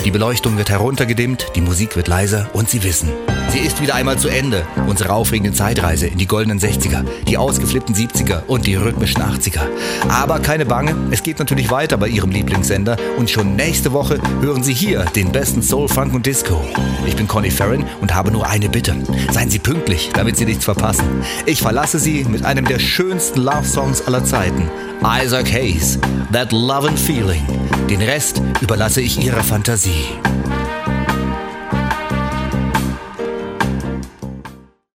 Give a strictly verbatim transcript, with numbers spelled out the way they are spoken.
Die Beleuchtung wird heruntergedimmt, die Musik wird leiser und Sie wissen, sie ist wieder einmal zu Ende. Unsere aufregende Zeitreise in die goldenen sechziger, die ausgeflippten siebziger und die rhythmischen achtziger. Aber keine Bange, es geht natürlich weiter bei Ihrem Lieblingssender und schon nächste Woche hören Sie hier den besten Soul, Funk und Disco. Ich bin Conny Farren und habe nur eine Bitte. Seien Sie pünktlich, damit Sie nichts verpassen. Ich verlasse Sie mit einem der schönsten Love-Songs aller Zeiten. Isaac Hayes, That Love and Feeling. Den Rest überlasse ich Ihrer Fantasie.